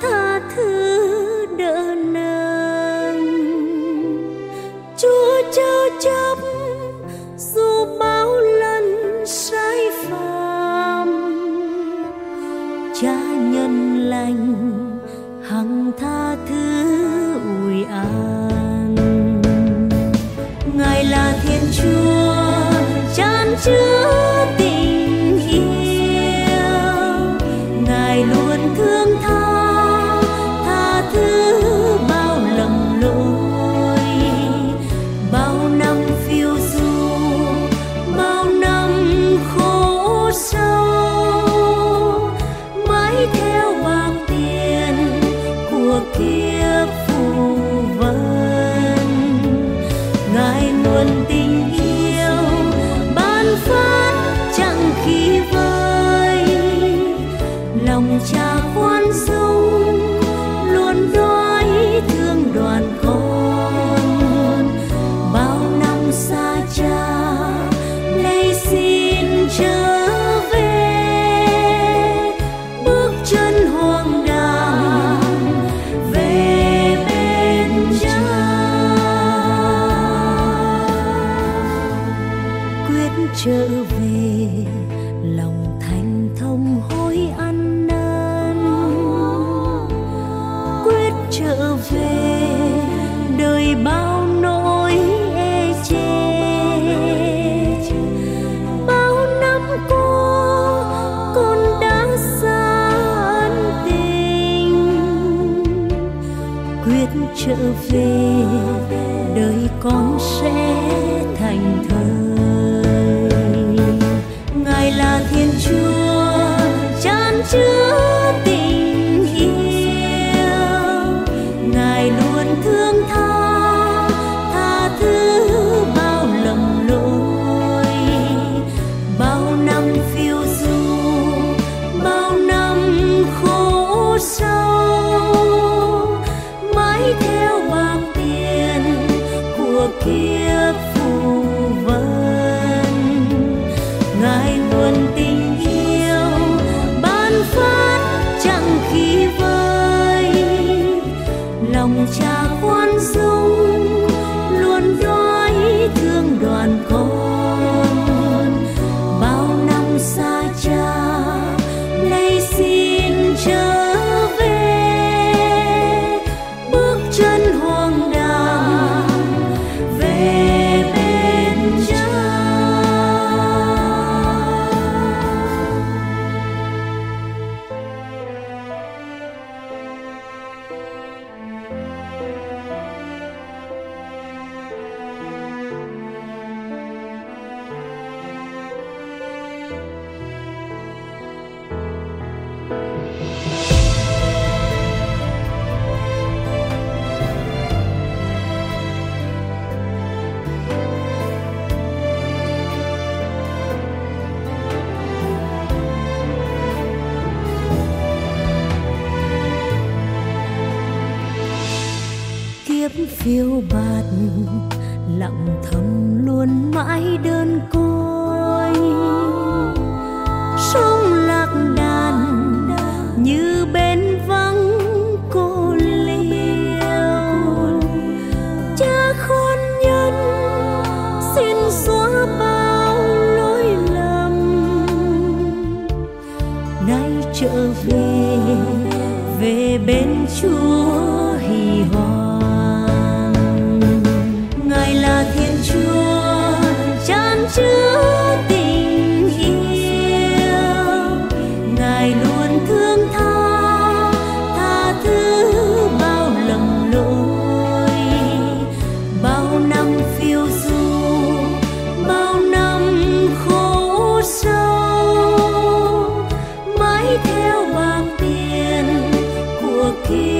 tha thứ đỡ nâng. Chúa chớ chấp dù bao lần sai phạm, Cha nhân lành hằng tha thứ ủi an. Ngài là Thiên Chúa chan chứa tình yêu, Ngài luôn thương tha, tha thứ bao lầm lỗi. Bao năm phiêu du, bao năm khổ sâu, mãi theo bạc tiền của kiếp phù vân. Ngài nguồn tình yêu ban phát chẳng khi vơi, lòng Cha khoan dung luôn đói thương đoàn con. Bao năm xa Cha nay xin trở về, bước chân hoang đàng về bên Cha. Quyết trở về lòng thành thông hối ăn năn, quyết trở về đời bao nỗi ê chê. Bao năm qua con đã xa ân tình, quyết trở về đời con sẽ thành thơi. Ngài là Thiên Chúa chan chứa tình yêu, Ngài luôn thương tha, tha thứ bao lầm lỗi. Bao năm phiêu du, bao năm khổ sâu, mãi theo bạc tiền của kiếp phù vân. Ngài nguồn tình yêu ban phát chẳng khi vơi, lòng Cha khoan dung luôn đói thương đoàn con. Bao năm xa Cha nay xin trở về, bước chân hoang đàng về bên Cha. Kiếp phiêu bạt lặng thầm luôn mãi đơn côi, sông lạc đàn như bên vắng cô liêu. Cha khôn nhân xin xóa bao lỗi lầm, nay trở về về bên Chúa hỷ hoan. Ngài là Thiên Chúa chan chứa tình yêu, Ngài luôn thương tha, tha thứ bao lầm lỗi. Bao năm phiêu du, bao năm khổ sâu, mãi theo bạc tiền của kiếp